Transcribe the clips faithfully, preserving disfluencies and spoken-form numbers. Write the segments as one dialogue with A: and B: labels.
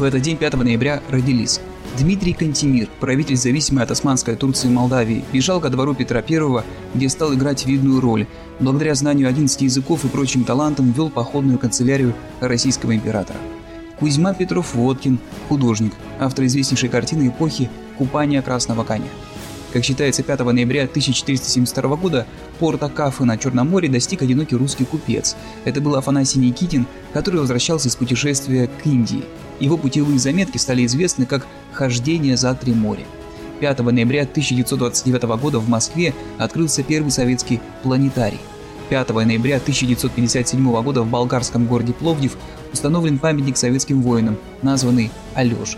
A: В этот день, пятого ноября, родились Дмитрий Кантемир, правитель зависимой от Османской Турции Молдавии, бежал ко двору Петра Первого, где стал играть видную роль. Благодаря знанию одиннадцати языков и прочим талантам вел походную канцелярию российского императора. Кузьма Петров-Водкин, художник, автор известнейшей картины эпохи «Купание красного коня». Как считается, пятого ноября тысяча четыреста семьдесят второго года порта Кафы на Черном море достиг одинокий русский купец. Это был Афанасий Никитин, который возвращался из путешествия к Индии. Его путевые заметки стали известны как «Хождение за три моря». пятого ноября тысяча девятьсот двадцать девятого года в Москве открылся первый советский планетарий. пятого ноября тысяча девятьсот пятьдесят седьмого года в болгарском городе Пловдив установлен памятник советским воинам, названный Алеша.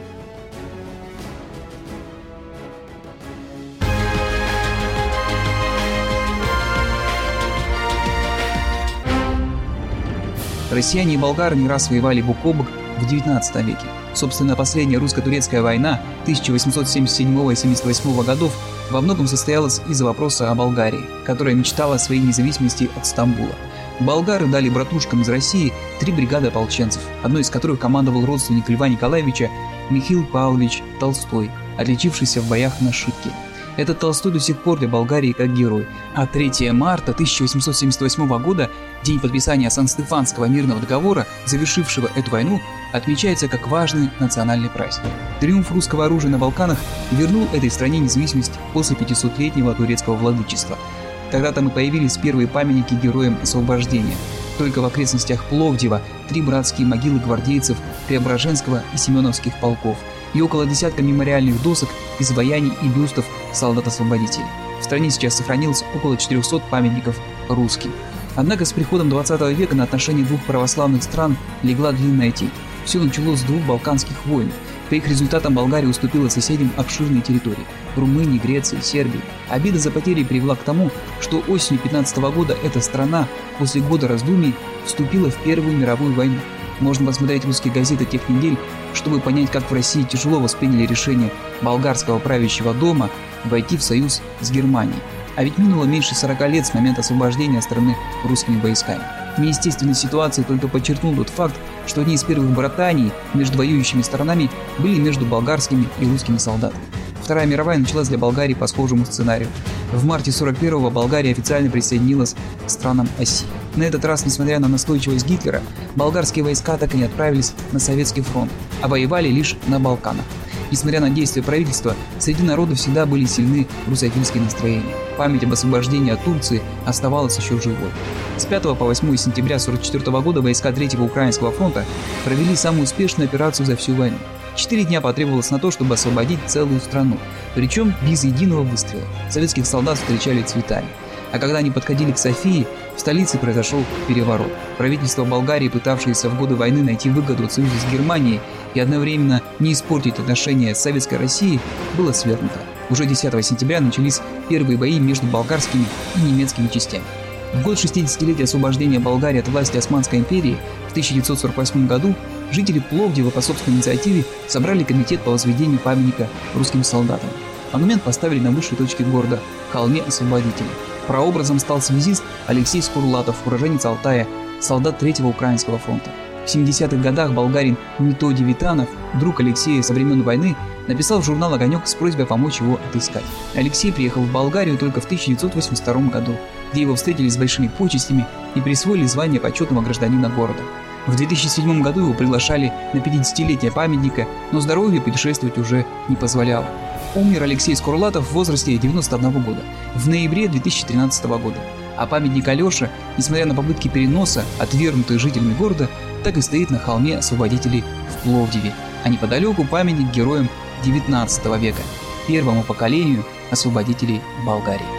A: Россияне и болгары не раз воевали бок о бок в девятнадцатом веке. Собственно, последняя русско-турецкая война тысяча восемьсот семьдесят седьмого — семьдесят восьмого годов во многом состоялась из-за вопроса о Болгарии, которая мечтала о своей независимости от Стамбула. Болгары дали братушкам из России три бригады ополченцев, одной из которых командовал родственник Льва Николаевича Михаил Павлович Толстой, отличившийся в боях на Шипке. Этот Толстой до сих пор для Болгарии как герой, а третьего марта тысяча восемьсот семьдесят восьмого года, день подписания Сан-Стефанского мирного договора, завершившего эту войну, отмечается как важный национальный праздник. Триумф русского оружия на Балканах вернул этой стране независимость после пятисотлетнего турецкого владычества. Тогда там и появились первые памятники героям освобождения. Только в окрестностях Пловдива три братские могилы гвардейцев Преображенского и Семеновских полков и около десятка мемориальных досок, изваяний и бюстов солдат-освободителей. В стране сейчас сохранилось около четырехсот памятников русским. Однако с приходом двадцатого века на отношения двух православных стран легла длинная тень. Все началось с двух балканских войн. По их результатам Болгария уступила соседям обширные территории – Румынии, Греции, Сербии. Обида за потери привела к тому, что осенью пятнадцатого года эта страна после года раздумий вступила в Первую мировую войну. Можно посмотреть русские газеты тех недель, чтобы понять, как в России тяжело восприняли решение болгарского правящего дома войти в союз с Германией. А ведь минуло меньше сорока лет с момента освобождения страны русскими войсками. Неестественной ситуации только подчеркнул тот факт, что одни из первых братаний между воюющими сторонами были между болгарскими и русскими солдатами. Вторая мировая началась для Болгарии по схожему сценарию. В марте сорок первого Болгария официально присоединилась к странам оси. На этот раз, несмотря на настойчивость Гитлера, болгарские войска так и не отправились на советский фронт, а воевали лишь на Балканах. Несмотря на действия правительства, среди народа всегда были сильны русофильские настроения. Память об освобождении от Турции оставалась еще живой. С пятого по восьмое сентября сорок четвёртого года войска Третьего Украинского фронта провели самую успешную операцию за всю войну. Четыре дня потребовалось на то, чтобы освободить целую страну, причем без единого выстрела. Советских солдат встречали цветами. А когда они подходили к Софии, в столице произошел переворот. Правительство Болгарии, пытавшееся в годы войны найти выгоду от союза с Германией и одновременно не испортить отношения с Советской Россией, было свергнуто. Уже десятого сентября начались первые бои между болгарскими и немецкими частями. В год шестидесятилетия освобождения Болгарии от власти Османской империи в тысяча девятьсот сорок восьмом году жители Пловдива по собственной инициативе собрали комитет по возведению памятника русским солдатам. Монумент поставили на высшей точке города – холме Освободителей. Прообразом стал связист Алексей Скурлатов, уроженец Алтая, солдат Третьего Украинского фронта. В семидесятых годах болгарин Методий Витанов, друг Алексея со времен войны, написал в журнал «Огонек» с просьбой помочь его отыскать. Алексей приехал в Болгарию только в тысяча девятьсот восемьдесят втором году, где его встретили с большими почестями и присвоили звание почетного гражданина города. В две тысячи седьмом году его приглашали на пятидесятилетие памятника, но здоровье путешествовать уже не позволяло. Умер Алексей Скурлатов в возрасте девяноста одного года, в ноябре две тысячи тринадцатого года. А памятник Алёше, несмотря на попытки переноса, отвергнутые жителями города, так и стоит на холме Освободителей в Пловдиве, а неподалеку памятник героям девятнадцатого века, первому поколению освободителей Болгарии.